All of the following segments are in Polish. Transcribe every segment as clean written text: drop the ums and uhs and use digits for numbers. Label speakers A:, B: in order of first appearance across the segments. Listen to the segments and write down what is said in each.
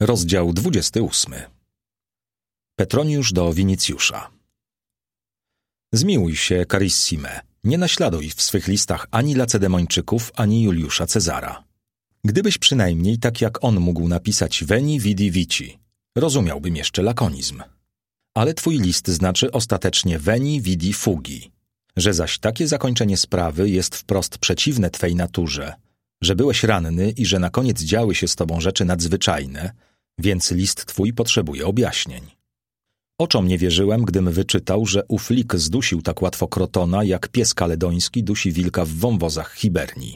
A: Rozdział 28. Petroniusz do Winicjusza. Zmiłuj się, carissime, nie naśladuj w swych listach ani Lacedemończyków, ani Juliusza Cezara. Gdybyś przynajmniej tak jak on mógł napisać veni vidi vici, rozumiałbym jeszcze lakonizm. Ale twój list znaczy ostatecznie veni vidi fugi, że zaś takie zakończenie sprawy jest wprost przeciwne twej naturze, że byłeś ranny i że na koniec działy się z tobą rzeczy nadzwyczajne, więc list twój potrzebuje objaśnień. Oczom nie wierzyłem, gdym wyczytał, że ów lik zdusił tak łatwo Krotona, jak pies kaledoński dusi wilka w wąwozach Hibernii.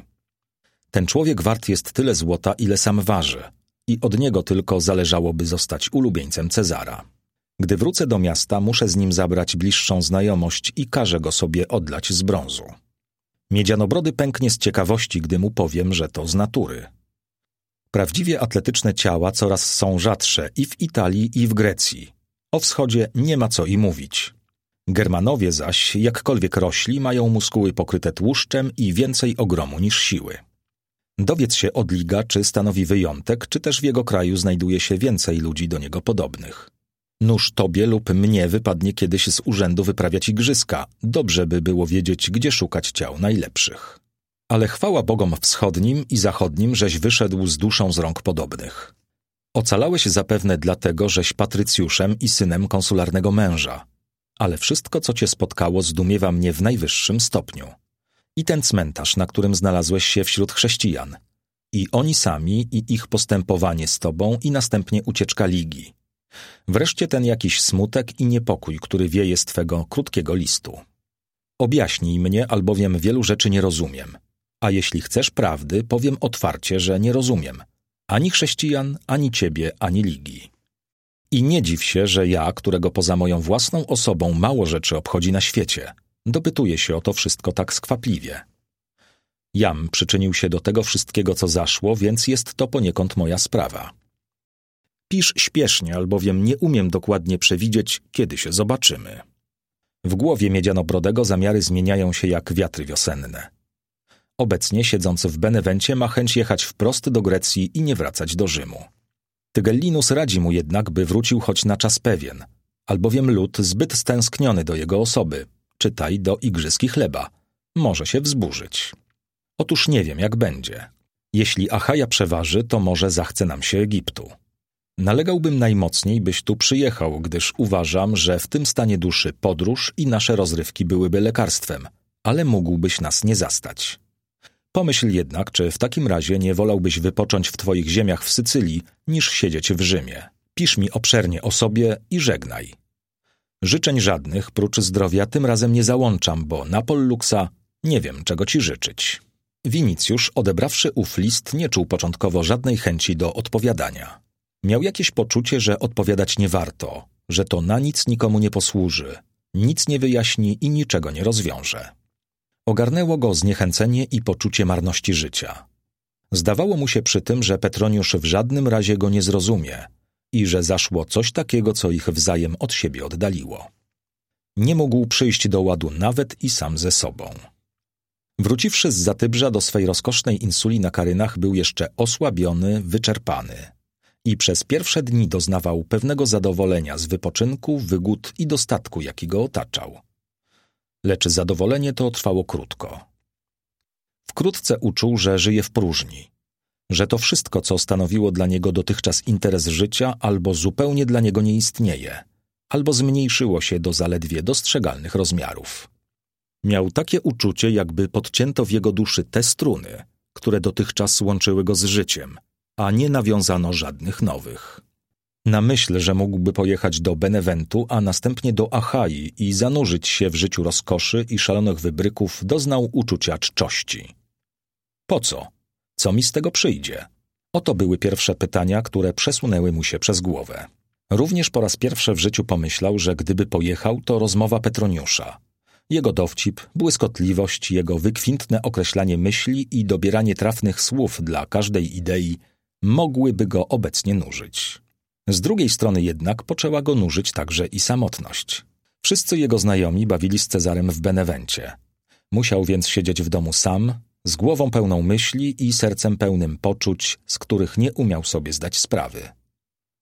A: Ten człowiek wart jest tyle złota, ile sam waży, i od niego tylko zależałoby zostać ulubieńcem Cezara. Gdy wrócę do miasta, muszę z nim zabrać bliższą znajomość i każę go sobie odlać z brązu. Miedzianobrody pęknie z ciekawości, gdy mu powiem, że to z natury. Prawdziwie atletyczne ciała coraz są rzadsze i w Italii, i w Grecji. O wschodzie nie ma co i mówić. Germanowie zaś, jakkolwiek rośli, mają muskuły pokryte tłuszczem i więcej ogromu niż siły. Dowiedz się od Liga, czy stanowi wyjątek, czy też w jego kraju znajduje się więcej ludzi do niego podobnych. Nuż tobie lub mnie wypadnie kiedyś z urzędu wyprawiać igrzyska. Dobrze by było wiedzieć, gdzie szukać ciał najlepszych. Ale chwała Bogom wschodnim i zachodnim, żeś wyszedł z duszą z rąk podobnych. Ocalałeś zapewne dlatego, żeś patrycjuszem i synem konsularnego męża. Ale wszystko, co cię spotkało, zdumiewa mnie w najwyższym stopniu. I ten cmentarz, na którym znalazłeś się wśród chrześcijan. I oni sami, i ich postępowanie z tobą, i następnie ucieczka Ligi. Wreszcie ten jakiś smutek i niepokój, który wieje z twego krótkiego listu. Objaśnij mnie, albowiem wielu rzeczy nie rozumiem. A jeśli chcesz prawdy, powiem otwarcie, że nie rozumiem. Ani chrześcijan, ani ciebie, ani Ligi. I nie dziw się, że ja, którego poza moją własną osobą mało rzeczy obchodzi na świecie, dopytuję się o to wszystko tak skwapliwie. Jam przyczynił się do tego wszystkiego, co zaszło, więc jest to poniekąd moja sprawa. Pisz śpiesznie, albowiem nie umiem dokładnie przewidzieć, kiedy się zobaczymy. W głowie Miedzianobrodego zamiary zmieniają się jak wiatry wiosenne. Obecnie, siedząc w Benewencie, ma chęć jechać wprost do Grecji i nie wracać do Rzymu. Tygellinus radzi mu jednak, by wrócił choć na czas pewien, albowiem lud zbyt stęskniony do jego osoby, czytaj do igrzysk chleba, może się wzburzyć. Otóż nie wiem, jak będzie. Jeśli Achaja przeważy, to może zachce nam się Egiptu. Nalegałbym najmocniej, byś tu przyjechał, gdyż uważam, że w tym stanie duszy podróż i nasze rozrywki byłyby lekarstwem, ale mógłbyś nas nie zastać. Pomyśl jednak, czy w takim razie nie wolałbyś wypocząć w twoich ziemiach w Sycylii, niż siedzieć w Rzymie. Pisz mi obszernie o sobie i żegnaj. Życzeń żadnych, prócz zdrowia, tym razem nie załączam, bo na Polluxa nie wiem, czego ci życzyć. Winicjusz, odebrawszy ów list, nie czuł początkowo żadnej chęci do odpowiadania. Miał jakieś poczucie, że odpowiadać nie warto, że to na nic nikomu nie posłuży, nic nie wyjaśni i niczego nie rozwiąże. Ogarnęło go zniechęcenie i poczucie marności życia. Zdawało mu się przy tym, że Petroniusz w żadnym razie go nie zrozumie i że zaszło coś takiego, co ich wzajem od siebie oddaliło. Nie mógł przyjść do ładu nawet i sam ze sobą. Wróciwszy z Zatybrza do swej rozkosznej insuli na Karynach, był jeszcze osłabiony, wyczerpany i przez pierwsze dni doznawał pewnego zadowolenia z wypoczynku, wygód i dostatku, jaki go otaczał. Lecz zadowolenie to trwało krótko. Wkrótce uczuł, że żyje w próżni, że to wszystko, co stanowiło dla niego dotychczas interes życia, albo zupełnie dla niego nie istnieje, albo zmniejszyło się do zaledwie dostrzegalnych rozmiarów. Miał takie uczucie, jakby podcięto w jego duszy te struny, które dotychczas łączyły go z życiem, a nie nawiązano żadnych nowych. Na myśl, że mógłby pojechać do Benewentu, a następnie do Achai i zanurzyć się w życiu rozkoszy i szalonych wybryków, doznał uczucia czczości. Po co? Co mi z tego przyjdzie? Oto były pierwsze pytania, które przesunęły mu się przez głowę. Również po raz pierwszy w życiu pomyślał, że gdyby pojechał, to rozmowa Petroniusza. Jego dowcip, błyskotliwość, jego wykwintne określanie myśli i dobieranie trafnych słów dla każdej idei mogłyby go obecnie nużyć. Z drugiej strony jednak poczęła go nużyć także i samotność. Wszyscy jego znajomi bawili z Cezarem w Benewencie. Musiał więc siedzieć w domu sam, z głową pełną myśli i sercem pełnym poczuć, z których nie umiał sobie zdać sprawy.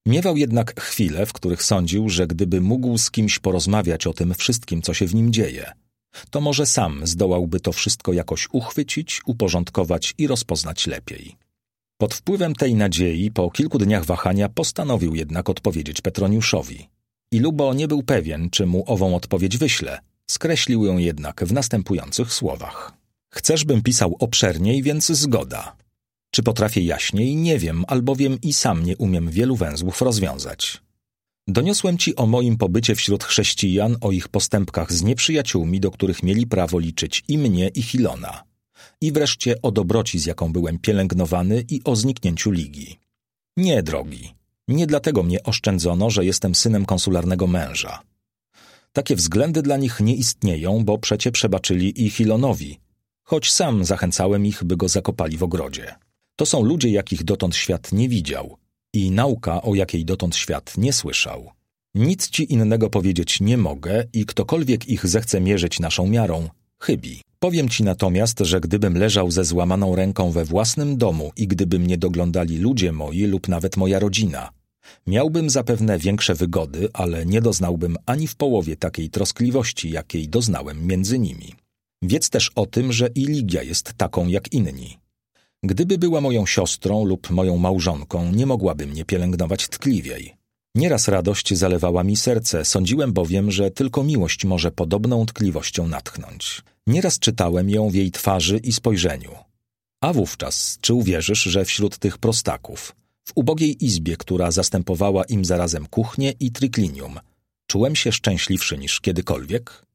A: Miewał jednak chwile, w których sądził, że gdyby mógł z kimś porozmawiać o tym wszystkim, co się w nim dzieje, to może sam zdołałby to wszystko jakoś uchwycić, uporządkować i rozpoznać lepiej. Pod wpływem tej nadziei, po kilku dniach wahania, postanowił jednak odpowiedzieć Petroniuszowi. I lubo nie był pewien, czy mu ową odpowiedź wyśle, skreślił ją jednak w następujących słowach. Chcesz, bym pisał obszerniej, więc zgoda. Czy potrafię jaśniej? Nie wiem, albowiem i sam nie umiem wielu węzłów rozwiązać. Doniosłem ci o moim pobycie wśród chrześcijan, o ich postępkach z nieprzyjaciółmi, do których mieli prawo liczyć i mnie, i Hilona. I wreszcie o dobroci, z jaką byłem pielęgnowany, i o zniknięciu ligi. Nie, drogi, nie dlatego mnie oszczędzono, że jestem synem konsularnego męża. Takie względy dla nich nie istnieją, bo przecie przebaczyli i Hilonowi, choć sam zachęcałem ich, by go zakopali w ogrodzie. To są ludzie, jakich dotąd świat nie widział i nauka, o jakiej dotąd świat nie słyszał. Nic ci innego powiedzieć nie mogę i ktokolwiek ich zechce mierzyć naszą miarą, chybi. Powiem ci natomiast, że gdybym leżał ze złamaną ręką we własnym domu i gdyby mnie doglądali ludzie moi lub nawet moja rodzina, miałbym zapewne większe wygody, ale nie doznałbym ani w połowie takiej troskliwości, jakiej doznałem między nimi. Wiedz też o tym, że i Ligia jest taką jak inni. Gdyby była moją siostrą lub moją małżonką, nie mogłaby mnie pielęgnować tkliwiej. Nieraz radość zalewała mi serce, sądziłem bowiem, że tylko miłość może podobną tkliwością natchnąć. Nieraz czytałem ją w jej twarzy i spojrzeniu. A wówczas, czy uwierzysz, że wśród tych prostaków, w ubogiej izbie, która zastępowała im zarazem kuchnię i triklinium, czułem się szczęśliwszy niż kiedykolwiek?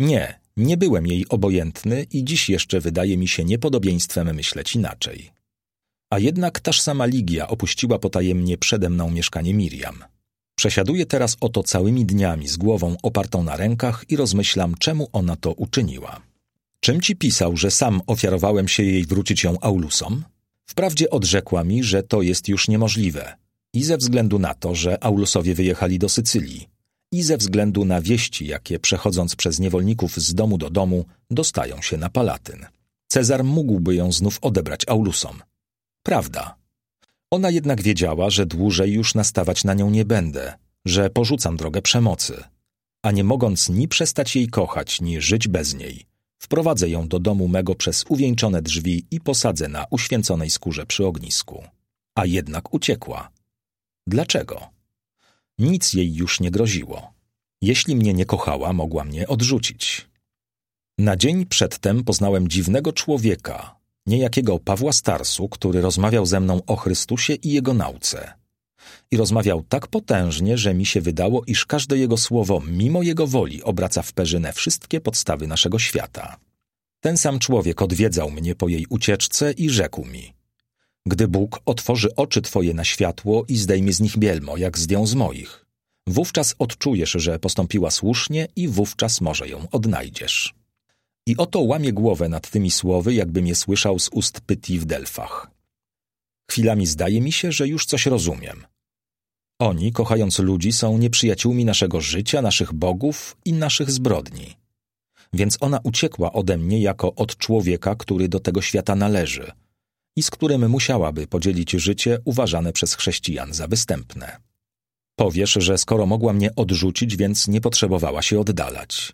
A: Nie byłem jej obojętny i dziś jeszcze wydaje mi się niepodobieństwem myśleć inaczej. A jednak taż sama Ligia opuściła potajemnie przede mną mieszkanie Miriam. Przesiaduję teraz oto całymi dniami z głową opartą na rękach i rozmyślam, czemu ona to uczyniła. Czym ci pisał, że sam ofiarowałem się jej wrócić ją Aulusom? Wprawdzie odrzekła mi, że to jest już niemożliwe i ze względu na to, że Aulusowie wyjechali do Sycylii i ze względu na wieści, jakie przechodząc przez niewolników z domu do domu dostają się na Palatyn. Cezar mógłby ją znów odebrać Aulusom. Prawda. Ona jednak wiedziała, że dłużej już nastawać na nią nie będę, że porzucam drogę przemocy, a nie mogąc ni przestać jej kochać, ni żyć bez niej, wprowadzę ją do domu mego przez uwieńczone drzwi i posadzę na uświęconej skórze przy ognisku. A jednak uciekła. Dlaczego? Nic jej już nie groziło. Jeśli mnie nie kochała, mogła mnie odrzucić. Na dzień przedtem poznałem dziwnego człowieka, niejakiego Pawła Starsu, który rozmawiał ze mną o Chrystusie i Jego nauce. I rozmawiał tak potężnie, że mi się wydało, iż każde jego słowo, mimo jego woli, obraca w perzynę wszystkie podstawy naszego świata. Ten sam człowiek odwiedzał mnie po jej ucieczce i rzekł mi: gdy Bóg otworzy oczy twoje na światło i zdejmie z nich bielmo, jak zdjął z moich, wówczas odczujesz, że postąpiła słusznie i wówczas może ją odnajdziesz. I oto łamię głowę nad tymi słowy, jakbym je słyszał z ust Pytii w Delfach. Chwilami zdaje mi się, że już coś rozumiem. Oni, kochając ludzi, są nieprzyjaciółmi naszego życia, naszych bogów i naszych zbrodni. Więc ona uciekła ode mnie jako od człowieka, który do tego świata należy i z którym musiałaby podzielić życie uważane przez chrześcijan za występne. Powiesz, że skoro mogła mnie odrzucić, więc nie potrzebowała się oddalać.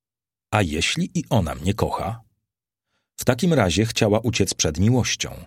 A: A jeśli i ona mnie kocha? W takim razie chciała uciec przed miłością.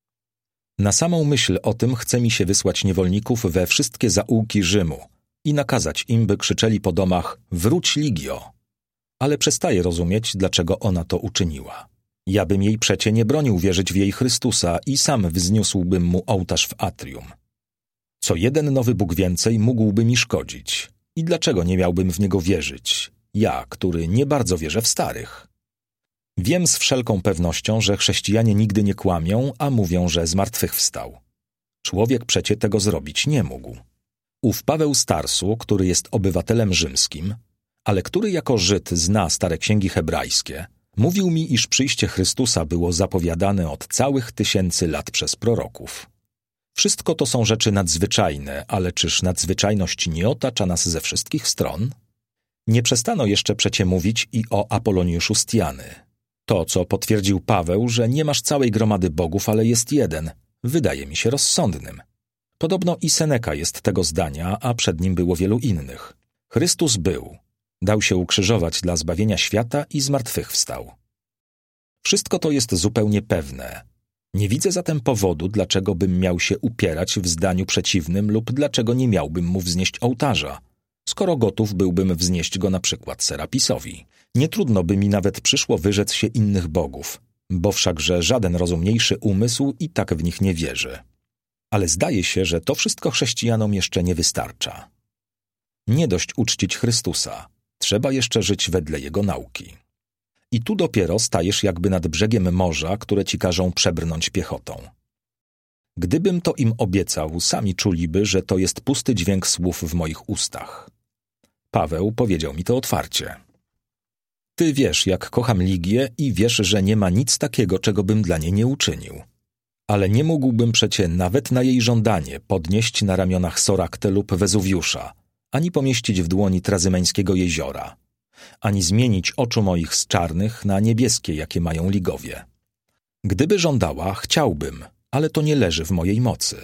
A: Na samą myśl o tym chce mi się wysłać niewolników we wszystkie zaułki Rzymu i nakazać im, by krzyczeli po domach: wróć, Ligio! Ale przestaję rozumieć, dlaczego ona to uczyniła. Ja bym jej przecie nie bronił wierzyć w jej Chrystusa i sam wzniósłbym mu ołtarz w atrium. Co jeden nowy Bóg więcej mógłby mi szkodzić. I dlaczego nie miałbym w niego wierzyć? Ja, który nie bardzo wierzę w starych. Wiem z wszelką pewnością, że chrześcijanie nigdy nie kłamią, a mówią, że zmartwychwstał. Człowiek przecie tego zrobić nie mógł. Ów Paweł Starsu, który jest obywatelem rzymskim, ale który jako Żyd zna stare księgi hebrajskie, mówił mi, iż przyjście Chrystusa było zapowiadane od całych 1000 lat przez proroków. Wszystko to są rzeczy nadzwyczajne, ale czyż nadzwyczajność nie otacza nas ze wszystkich stron? Nie przestano jeszcze przecie mówić i o Apoloniuszu z Tiany. To, co potwierdził Paweł, że nie masz całej gromady bogów, ale jest jeden, wydaje mi się rozsądnym. Podobno i Seneka jest tego zdania, a przed nim było wielu innych. Chrystus był, dał się ukrzyżować dla zbawienia świata i zmartwychwstał. Wszystko to jest zupełnie pewne. Nie widzę zatem powodu, dlaczego bym miał się upierać w zdaniu przeciwnym lub dlaczego nie miałbym mu wznieść ołtarza, skoro gotów byłbym wznieść go na przykład Serapisowi. Nie trudno by mi nawet przyszło wyrzec się innych bogów, bo wszakże żaden rozumniejszy umysł i tak w nich nie wierzy. Ale zdaje się, że to wszystko chrześcijanom jeszcze nie wystarcza. Nie dość uczcić Chrystusa, trzeba jeszcze żyć wedle Jego nauki. I tu dopiero stajesz jakby nad brzegiem morza, które ci każą przebrnąć piechotą. Gdybym to im obiecał, sami czuliby, że to jest pusty dźwięk słów w moich ustach. Paweł powiedział mi to otwarcie. Ty wiesz, jak kocham Ligię i wiesz, że nie ma nic takiego, czego bym dla niej nie uczynił. Ale nie mógłbym przecie nawet na jej żądanie podnieść na ramionach Soraktę lub Wezuwiusza, ani pomieścić w dłoni Trazymeńskiego jeziora, ani zmienić oczu moich z czarnych na niebieskie, jakie mają Ligowie. Gdyby żądała, chciałbym, ale to nie leży w mojej mocy.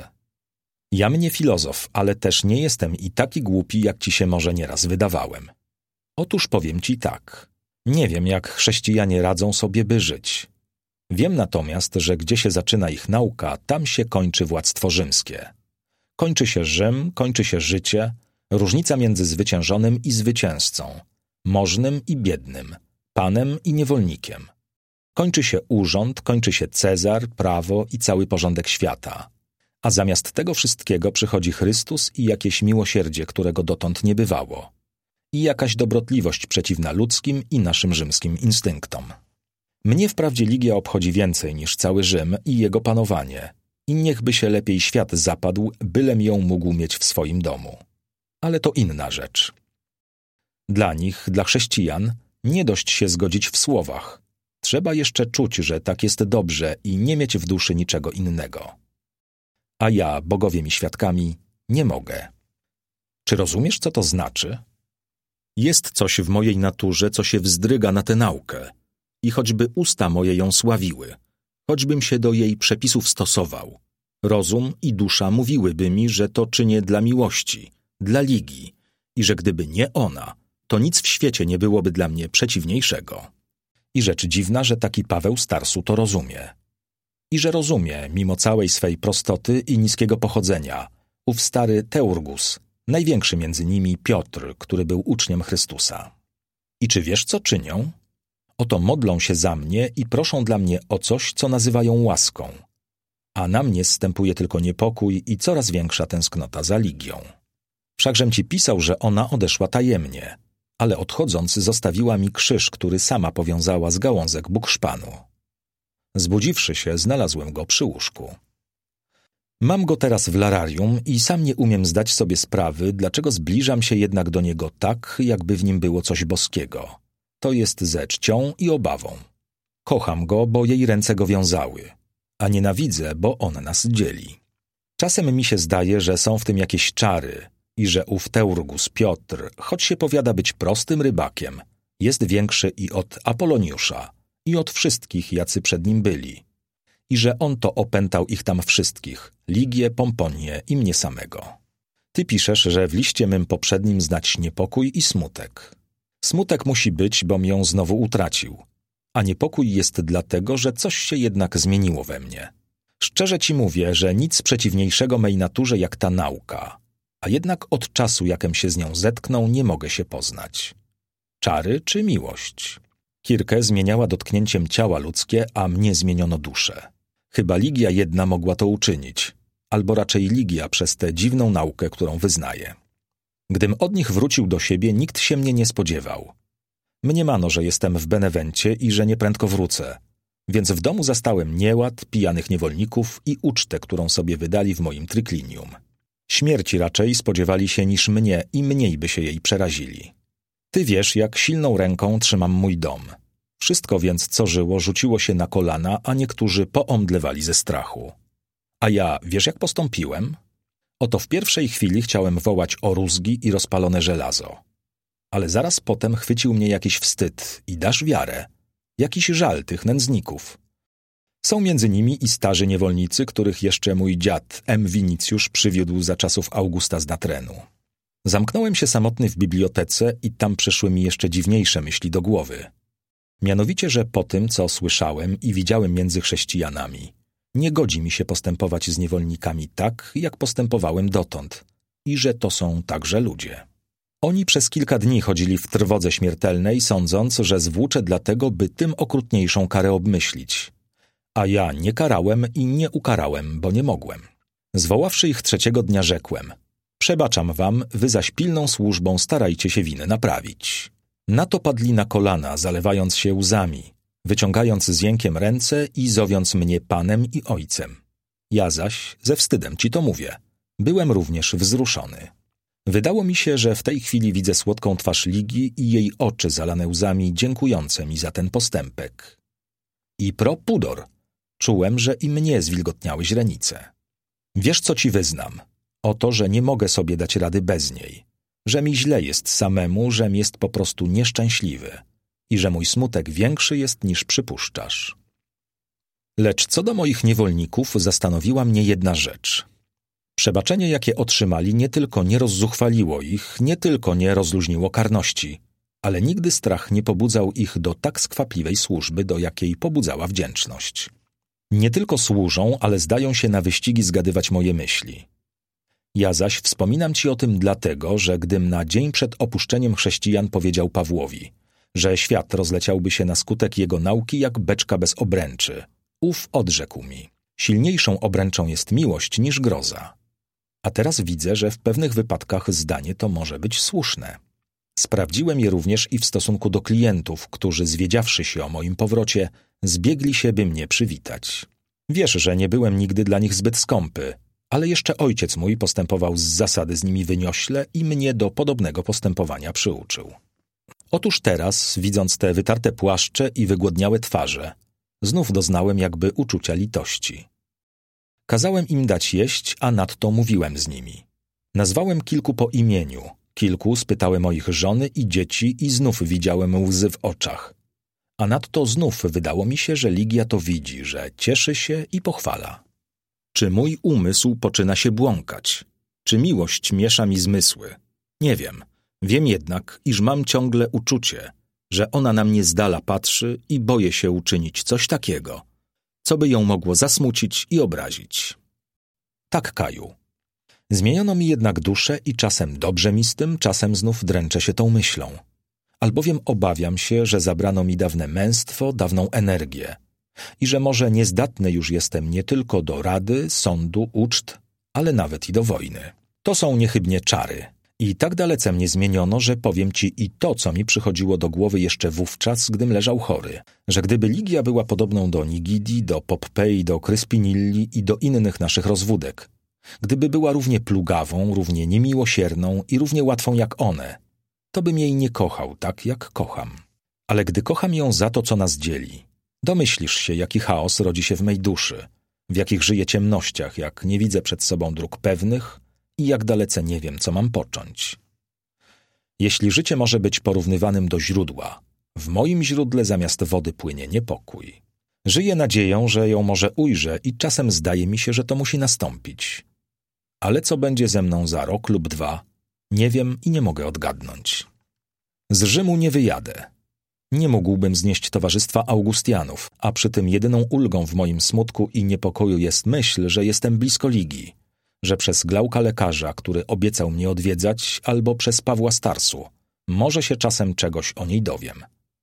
A: Ja mnie filozof, ale też nie jestem i taki głupi, jak ci się może nieraz wydawałem. Otóż powiem ci tak. Nie wiem, jak chrześcijanie radzą sobie, by żyć. Wiem natomiast, że gdzie się zaczyna ich nauka, tam się kończy władztwo rzymskie. Kończy się Rzym, kończy się życie, różnica między zwyciężonym i zwycięzcą, możnym i biednym, panem i niewolnikiem. Kończy się urząd, kończy się Cezar, prawo i cały porządek świata. A zamiast tego wszystkiego przychodzi Chrystus i jakieś miłosierdzie, którego dotąd nie bywało. I jakaś dobrotliwość przeciwna ludzkim i naszym rzymskim instynktom. Mnie wprawdzie Ligia obchodzi więcej niż cały Rzym i jego panowanie. I niechby się lepiej świat zapadł, bylem ją mógł mieć w swoim domu. Ale to inna rzecz. Dla nich, dla chrześcijan, nie dość się zgodzić w słowach. Trzeba jeszcze czuć, że tak jest dobrze i nie mieć w duszy niczego innego. A ja, bogowie mi świadkami, nie mogę. Czy rozumiesz, co to znaczy? Jest coś w mojej naturze, co się wzdryga na tę naukę. I choćby usta moje ją sławiły, choćbym się do jej przepisów stosował, rozum i dusza mówiłyby mi, że to czynię dla miłości, dla Ligii i że gdyby nie ona, to nic w świecie nie byłoby dla mnie przeciwniejszego. I rzecz dziwna, że taki Paweł z Tarsu to rozumie. I że rozumie, mimo całej swej prostoty i niskiego pochodzenia, ów stary Teurgus, największy między nimi Piotr, który był uczniem Chrystusa. I czy wiesz, co czynią? Oto modlą się za mnie i proszą dla mnie o coś, co nazywają łaską. A na mnie zstępuje tylko niepokój i coraz większa tęsknota za Ligią. Wszakżem ci pisał, że ona odeszła tajemnie, ale odchodząc zostawiła mi krzyż, który sama powiązała z gałązek bukszpanu. Zbudziwszy się, znalazłem go przy łóżku. Mam go teraz w lararium i sam nie umiem zdać sobie sprawy, dlaczego zbliżam się jednak do niego tak, jakby w nim było coś boskiego. To jest ze czcią i obawą. Kocham go, bo jej ręce go wiązały, a nienawidzę, bo on nas dzieli. Czasem mi się zdaje, że są w tym jakieś czary i że ów Teurgus Piotr, choć się powiada być prostym rybakiem, jest większy i od Apoloniusza, i od wszystkich, jacy przed nim byli. I że on to opętał ich tam wszystkich, Ligię, Pomponię i mnie samego. Ty piszesz, że w liście mym poprzednim znać niepokój i smutek. Smutek musi być, bom ją znowu utracił, a niepokój jest dlatego, że coś się jednak zmieniło we mnie. Szczerze ci mówię, że nic przeciwniejszego mej naturze jak ta nauka, a jednak od czasu, jakem się z nią zetknął, nie mogę się poznać. Czary czy miłość? Kirkę zmieniała dotknięciem ciała ludzkie, a mnie zmieniono duszę. Chyba Ligia jedna mogła to uczynić, albo raczej Ligia przez tę dziwną naukę, którą wyznaje. Gdym od nich wrócił do siebie, nikt się mnie nie spodziewał. Mniemano, że jestem w Benewencie i że nieprędko wrócę, więc w domu zastałem nieład, pijanych niewolników i ucztę, którą sobie wydali w moim tryklinium. Śmierci raczej spodziewali się niż mnie i mniej by się jej przerazili. Ty wiesz, jak silną ręką trzymam mój dom. Wszystko więc, co żyło, rzuciło się na kolana, a niektórzy poomdlewali ze strachu. A ja, wiesz, jak postąpiłem? Oto w pierwszej chwili chciałem wołać o rózgi i rozpalone żelazo. Ale zaraz potem chwycił mnie jakiś wstyd i dasz wiarę, jakiś żal tych nędzników. Są między nimi i starzy niewolnicy, których jeszcze mój dziad M. Winicjusz przywiódł za czasów Augusta z Natrenu. Zamknąłem się samotny w bibliotece i tam przyszły mi jeszcze dziwniejsze myśli do głowy. Mianowicie, że po tym, co słyszałem i widziałem między chrześcijanami, nie godzi mi się postępować z niewolnikami tak, jak postępowałem dotąd i że to są także ludzie. Oni przez kilka dni chodzili w trwodze śmiertelnej, sądząc, że zwłóczę dlatego, by tym okrutniejszą karę obmyślić. A ja nie karałem i nie ukarałem, bo nie mogłem. Zwoławszy ich 3. dnia rzekłem: przebaczam wam, wy zaś pilną służbą starajcie się winy naprawić. Na to padli na kolana, zalewając się łzami, wyciągając z jękiem ręce i zowiąc mnie Panem i Ojcem. Ja zaś, ze wstydem ci to mówię, byłem również wzruszony. Wydało mi się, że w tej chwili widzę słodką twarz Ligii i jej oczy zalane łzami, dziękujące mi za ten postępek. I pro pudor, czułem, że i mnie zwilgotniały źrenice. Wiesz, co ci wyznam? Oto, że nie mogę sobie dać rady bez niej, że mi źle jest samemu, żem jest po prostu nieszczęśliwy i że mój smutek większy jest niż przypuszczasz. Lecz co do moich niewolników, zastanowiła mnie jedna rzecz. Przebaczenie, jakie otrzymali, nie tylko nie rozzuchwaliło ich, nie tylko nie rozluźniło karności, ale nigdy strach nie pobudzał ich do tak skwapliwej służby, do jakiej pobudzała wdzięczność. Nie tylko służą, ale zdają się na wyścigi zgadywać moje myśli. Ja zaś wspominam ci o tym dlatego, że gdym na dzień przed opuszczeniem chrześcijan powiedział Pawłowi, że świat rozleciałby się na skutek jego nauki jak beczka bez obręczy, ów odrzekł mi: silniejszą obręczą jest miłość niż groza. A teraz widzę, że w pewnych wypadkach zdanie to może być słuszne. Sprawdziłem je również i w stosunku do klientów, którzy, zwiedziawszy się o moim powrocie, zbiegli się, by mnie przywitać. Wiesz, że nie byłem nigdy dla nich zbyt skąpy, ale jeszcze ojciec mój postępował z zasady z nimi wyniośle i mnie do podobnego postępowania przyuczył. Otóż teraz, widząc te wytarte płaszcze i wygłodniałe twarze, znów doznałem jakby uczucia litości. Kazałem im dać jeść, a nadto mówiłem z nimi. Nazwałem kilku po imieniu, kilku spytałem o ich żony i dzieci i znów widziałem łzy w oczach. A nadto znów wydało mi się, że Ligia to widzi, że cieszy się i pochwala. Czy mój umysł poczyna się błąkać? Czy miłość miesza mi zmysły? Nie wiem. Wiem jednak, iż mam ciągle uczucie, że ona na mnie z dala patrzy i boję się uczynić coś takiego, co by ją mogło zasmucić i obrazić. Tak, Kaju. Zmieniono mi jednak duszę i czasem dobrze mi z tym, czasem znów dręczę się tą myślą. Albowiem obawiam się, że zabrano mi dawne męstwo, dawną energię i że może niezdatny już jestem nie tylko do rady, sądu, uczt, ale nawet i do wojny. To są niechybnie czary. I tak dalece mnie zmieniono, że powiem ci i to, co mi przychodziło do głowy jeszcze wówczas, gdym leżał chory, że gdyby Ligia była podobną do Nigidii, do Poppei, do Kryspinilli i do innych naszych rozwódek, gdyby była równie plugawą, równie niemiłosierną i równie łatwą jak one, to bym jej nie kochał tak, jak kocham. Ale gdy kocham ją za to, co nas dzieli, domyślisz się, jaki chaos rodzi się w mej duszy, w jakich żyję ciemnościach, jak nie widzę przed sobą dróg pewnych i jak dalece nie wiem, co mam począć. Jeśli życie może być porównywanym do źródła, w moim źródle zamiast wody płynie niepokój. Żyję nadzieją, że ją może ujrzę i czasem zdaje mi się, że to musi nastąpić. Ale co będzie ze mną za rok lub 2, nie wiem i nie mogę odgadnąć. Z Rzymu nie wyjadę. Nie mógłbym znieść towarzystwa Augustianów, a przy tym jedyną ulgą w moim smutku i niepokoju jest myśl, że jestem blisko Ligii, że przez Glauka lekarza, który obiecał mnie odwiedzać, albo przez Pawła z Tarsu, może się czasem czegoś o niej dowiem.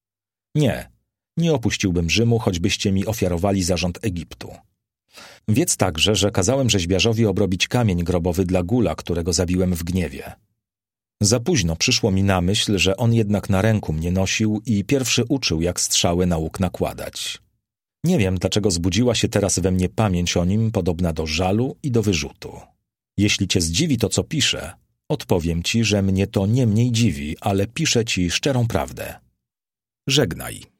A: Nie opuściłbym Rzymu, choćbyście mi ofiarowali zarząd Egiptu. Wiedz także, że kazałem rzeźbiarzowi obrobić kamień grobowy dla Gula, którego zabiłem w gniewie. Za późno przyszło mi na myśl, że on jednak na ręku mnie nosił i pierwszy uczył, jak strzały na łuk nakładać. Nie wiem, dlaczego zbudziła się teraz we mnie pamięć o nim, podobna do żalu i do wyrzutu. Jeśli cię zdziwi to, co piszę, odpowiem ci, że mnie to nie mniej dziwi, ale piszę ci szczerą prawdę. Żegnaj.